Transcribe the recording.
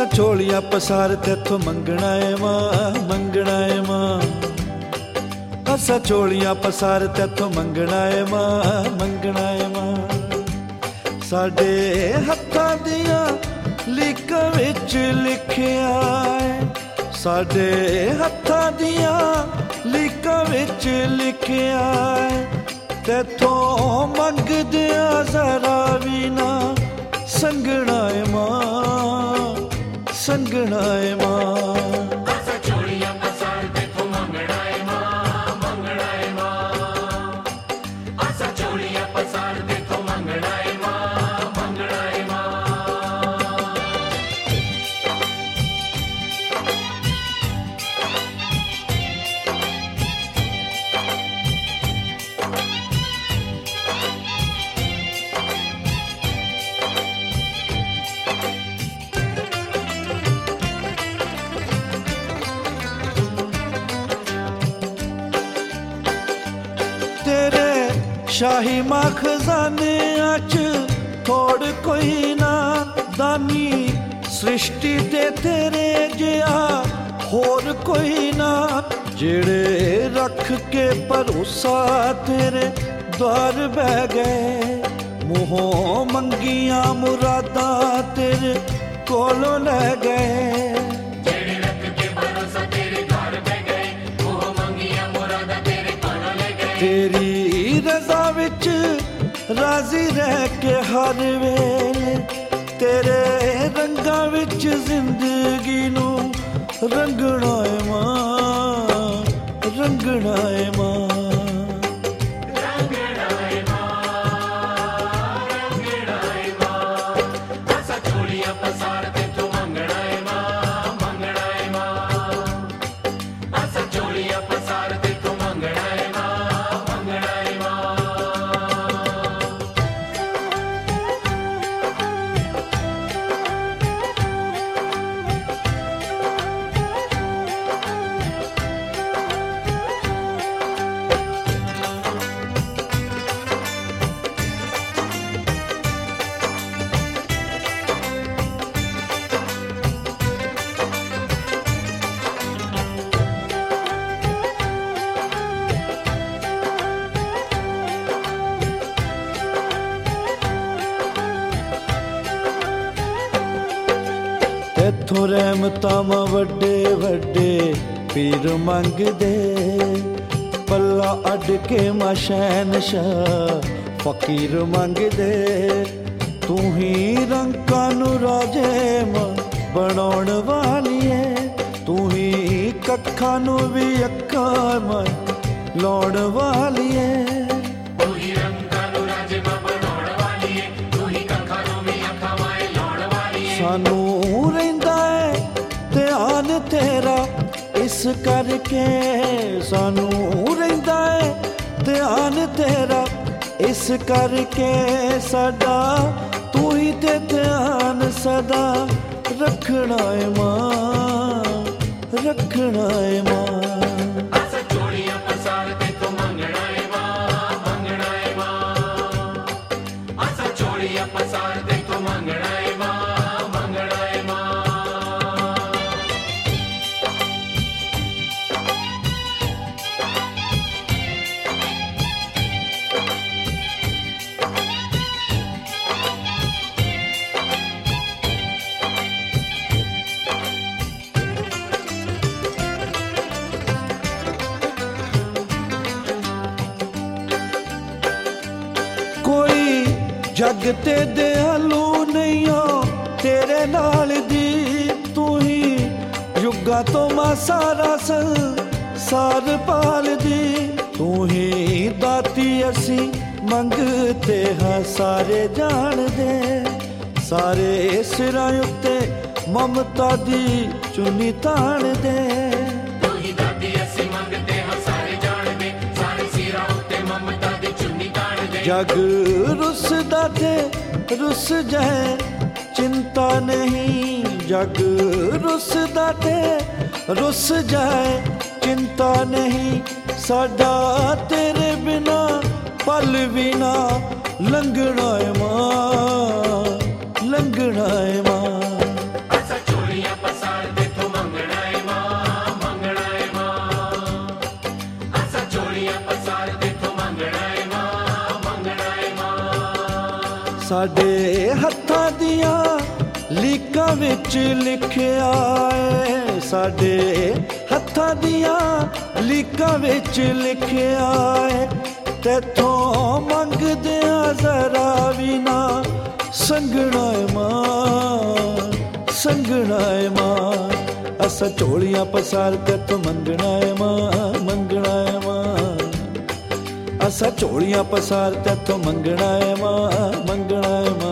असा झोलियां पसार तेथों मंगना है मां, मंगना है मां। असा झोलियां पसार तेथों मंगना है मां, मंगना है मां। साडे हत्थां दियां लीकां विच लिखिया है, साडे हत्थां दियां लीकां विच लिखिया है। तेथों मंगदिया जरा भी ना संगना है मां, संगना है मां। असा झोलियां पसार तेथों मंगना है मां, मंगना है मां। असा झोलियां पसार तेथों मंगना है मां, मंगना है मां। तेरे शाही मां खजाने च थोड़ कोई ना दानी, सृष्टि ते तेरे जिहा होर कोई ना। जेड़े रख के भरोसा तेरे द्वार बह गए, मुहों मंगियां मुरादा तेरे कोलों ले गए। जेड़े रख के भरोसा तेरे द्वार बह गए, मुँह मंगियां मुरादा तेरे कोलों ले गए। तेरी रज़ा विच राजी रह के हर वेले, तेरे रंगां विच जिंदगी नू रंगना है मां, रंगना है मां। रंगना है मां, रंगना है मां। असा झोलियां पसार तेथों मंगना है मां, मंगना है मां। असा झोलियां पसार तेथों मंगना है मां, मंगना है मां। तेथों रहमतां मां वड्डे वड्डे पीर मंगदे, पल्ला अड के मां शहनशाह फकीर मंगदे। तू ही रंकां नू राजे मां बनाउण वाली है, तू ही कक्खां नू भी अक्खां मां लाउण वाली है। तू ही रंगां नू राजे मां बनाउण वाली है, तू ही कक्खां नू भी अक्खां मां लाउण वाली है। सानू रहिंदा है ध्यान तेरा इस करके, सानू रहिंदा है ध्यान तेरा इस करके। साडा तू ही ते ध्यान सदा रखना है मां, रखना है मां। असा झोलियां पसार तेथों मंगना है मां, मंगना है मां। असा झोलियां पसार तेथों मंगना है मां, मंगना है मां। कोई जग ते दयालु नहीं हो तेरे नाल दी, तू ही युगा तो मां सारा संसार पाल दी। तू ही दाती असी मंगते हाँ सारे जान दे, सारे सिरां उत्ते ममता दी चुन्नी ताण दे। तू ही दाती असी मंगते हाँ सारे जान दे, सारे सिरां उत्ते ममता दी चुन्नी ताण दे। जग रुसदा ते रुस जाए चिंता नहीं, जग रुसदा ते रुस जाए चिंता नहीं। साडा तेरे बिना पल बिना लंघना है मां, लंघना है मां। असा झोलियां ਸਾਡੇ ਹੱਥਾਂ ਦੀਆਂ ਲੀਕਾਂ ਵਿੱਚ ਲਿਖਿਆ ਏ, ਸਾਡੇ ਹੱਥਾਂ ਦੀਆਂ ਲੀਕਾਂ ਵਿੱਚ ਲਿਖਿਆ ਏ, ਤੈਥੋਂ ਮੰਗਦਿਆਂ ਜ਼ਰਾ ਵੀ ਨਾ ਸੰਗਣਾ ਏ ਮਾਂ, ਸੰਗਣਾ ਏ ਮਾਂ। ਅਸਾਂ ਝੋਲੀਆਂ ਪਸਾਰ ਤੈਥੋਂ ਮੰਗਣਾ ਏ ਮਾਂ, ਮੰਗਣਾ ਏ ਮਾਂ। ਅਸਾਂ ਝੋਲੀਆਂ ਪਸਾਰ ਤੈਥੋਂ ਮੰਗਣਾ ਏ ਮਾਂ, ਮੰਗਣਾ ਏ ਮਾਂ।